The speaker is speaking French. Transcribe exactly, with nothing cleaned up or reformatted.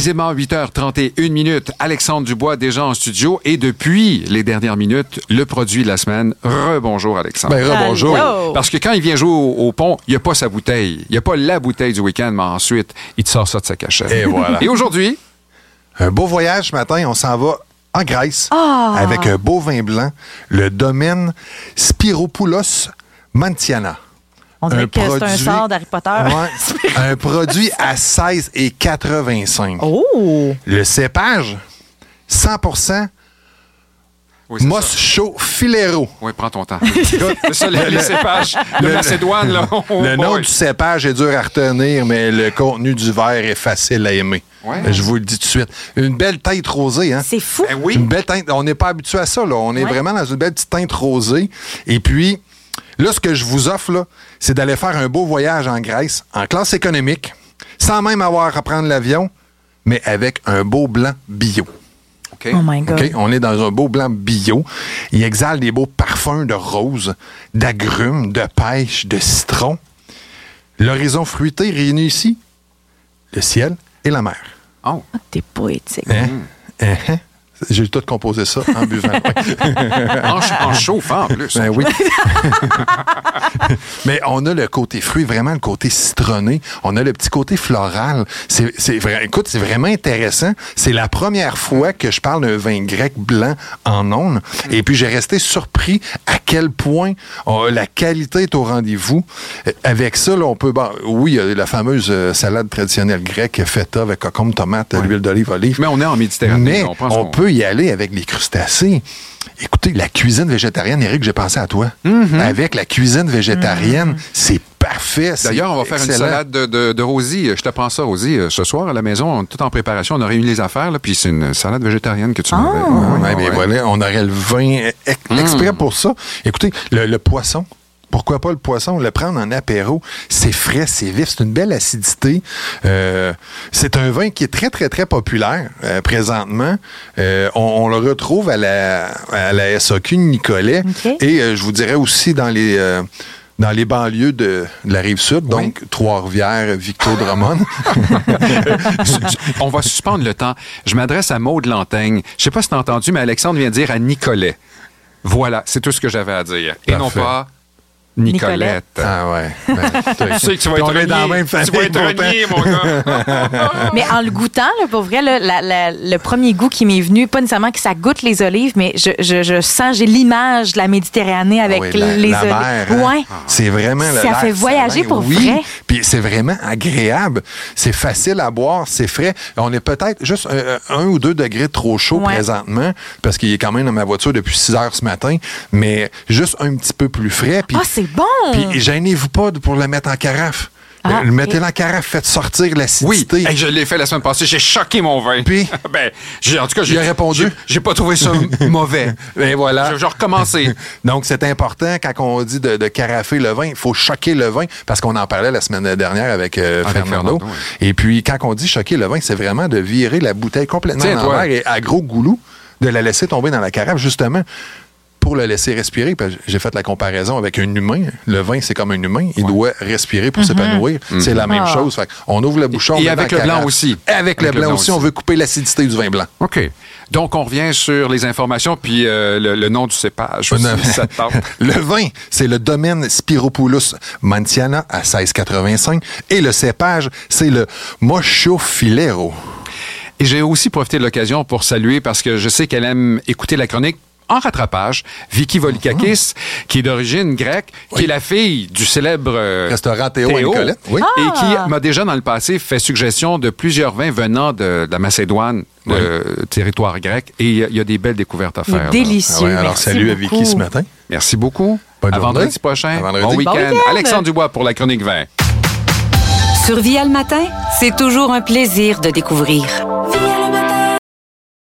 Précisément huit heures trente et une minutes. Alexandre Dubois déjà en studio et depuis les dernières minutes, le produit de la semaine. Rebonjour Alexandre. Ben, rebonjour. Oui, parce que quand il vient jouer au, au pont, il n'y a pas sa bouteille. Il n'y a pas la bouteille du week-end, mais ensuite, il te sort ça de sa cachette. Et voilà. Et aujourd'hui... Un beau voyage ce matin, on s'en va en Grèce oh. avec un beau vin blanc, le domaine Spiropoulos Mantiana. On dirait un que produit, c'est un sort d'Harry Potter. Ouais, un produit à seize virgule quatre-vingt-cinq. Oh! Le cépage, cent pour cent oui, Moscho Filero. Oui, prends ton temps. C'est ça, les, les cépages de le, Macédoine. Là. Oh, le nom boy. du cépage est dur à retenir, mais le contenu du verre est facile à aimer. Ouais. Je vous le dis tout de suite. Une belle teinte rosée, hein? C'est fou. Ben oui. Une belle teinte. On n'est pas habitué à ça, là. On est ouais. vraiment dans une belle petite teinte rosée. Et puis, là, ce que je vous offre, là, c'est d'aller faire un beau voyage en Grèce, en classe économique, sans même avoir à prendre l'avion, mais avec un beau blanc bio. Okay. Oh my God. Okay? On est dans un beau blanc bio. Il exhale des beaux parfums de rose, d'agrumes, de pêche, de citron. L'horizon fruité réunit ici le ciel et la mer. Oh. Oh, t'es poétique. Hein? Mm. Hein? J'ai tout composé ça en buvant. en, ch- en chauffant, en plus. Ben oui. Mais on a le côté fruit, vraiment le côté citronné. On a le petit côté floral. C'est, c'est vrai, écoute, c'est vraiment intéressant. C'est la première fois que je parle d'un vin grec blanc en ondes. Et puis, j'ai resté surpris à quel point oh, la qualité est au rendez-vous. Avec ça, là, on peut... Bon, oui, il y a la fameuse euh, salade traditionnelle grecque, feta avec concombre, tomate, ouais. l'huile d'olive, olive. Mais on est en Méditerranée. Mais on, pense on qu'on... peut y aller avec les crustacés. Écoutez, la cuisine végétarienne, Éric, j'ai pensé à toi. Mm-hmm. Avec la cuisine végétarienne, mm-hmm. c'est parfait. C'est D'ailleurs, on va faire excellent. Une salade de, de, de Rosie. Je te prends ça, Rosie, ce soir à la maison. On est tout en préparation. On a réuni les affaires, là, puis c'est une salade végétarienne que tu m'avais. Oh. Ouais, ouais, ouais. Voilà, on aurait le vin exprès mm. pour ça. Écoutez, le, le poisson. Pourquoi pas le poisson? Le prendre en apéro, c'est frais, c'est vif, c'est une belle acidité. Euh, c'est un vin qui est très, très, très populaire euh, présentement. Euh, on, on le retrouve à la, à la S A Q Nicolet okay. et euh, je vous dirais aussi dans les... Euh, dans les banlieues de, de la Rive-Sud, donc oui. Trois-Rivières, Victo-Drummond. On va suspendre le temps. Je m'adresse à Maude Lantaigne. Je ne sais pas si tu as entendu, mais Alexandre vient de dire à Nicolet. Voilà, c'est tout ce que j'avais à dire. Parfait. Et non pas... Nicolette. Nicolette. Ah ouais. Ben, tu sais que tu vas être renié, dans la même famille, tu vas être renié, mon gars. Mais en le goûtant, là, pour vrai, là, la, la, le premier goût qui m'est venu, pas nécessairement que ça goûte les olives, mais je, je, je sens, j'ai l'image de la Méditerranée avec oui, la, les la olives. Mer, hein? Ouais. C'est vraiment le Ça fait voyager salin. Pour oui, vrai. Puis c'est vraiment agréable. C'est facile à boire, c'est frais. On est peut-être juste un, un ou deux degrés trop chaud ouais. présentement, parce qu'il est quand même dans ma voiture depuis six heures ce matin, mais juste un petit peu plus frais. Ah, c'est bon! Puis gênez-vous pas pour le mettre en carafe. Ah, le mettez okay. en carafe, faites sortir l'acidité. Oui, hey, je l'ai fait la semaine passée, j'ai choqué mon vin. Puis, ben, j'ai, en tout cas, j'ai répondu. J'ai, j'ai pas trouvé ça mauvais. Ben voilà. Je vais recommencer. Donc, c'est important, quand on dit de, de carafer le vin, il faut choquer le vin, parce qu'on en parlait la semaine dernière avec, euh, avec Fernando. Fernando ouais. Et puis, quand on dit choquer le vin, c'est vraiment de virer la bouteille complètement en l'envers et à gros goulot, de la laisser tomber dans la carafe, justement, pour le laisser respirer. J'ai fait la comparaison avec un humain. Le vin, c'est comme un humain. Il ouais. doit respirer pour mm-hmm. s'épanouir. Mm-hmm. C'est la même oh. chose. Fait on ouvre le bouchon. Et avec le blanc aussi. Avec, avec le blanc, blanc aussi, on veut couper l'acidité du vin blanc. OK. Donc, on revient sur les informations puis euh, le, le nom du cépage. Aussi, ça te le vin, c'est le domaine Spiropoulos Mantiana à seize virgule quatre-vingt-cinq et le cépage, c'est le Moscho Filero. Et j'ai aussi profité de l'occasion pour saluer, parce que je sais qu'elle aime écouter la chronique en rattrapage, Vicky Volikakis, mmh. qui est d'origine grecque, oui. qui est la fille du célèbre euh, restaurant Théo, Théo et Nicolette, oui. et ah. qui m'a déjà dans le passé fait suggestion de plusieurs vins venant de, de la Macédoine, oui. de territoire grec, et il y, y a des belles découvertes à faire. Délicieux. Ah ouais, alors merci salut à beaucoup. Vicky ce matin. Merci beaucoup. Bonne à journée. vendredi prochain. À vendredi. Bon week-end. Bon week-end. Alexandre Dubois pour la chronique vin. Sur Via le matin, c'est toujours un plaisir de découvrir.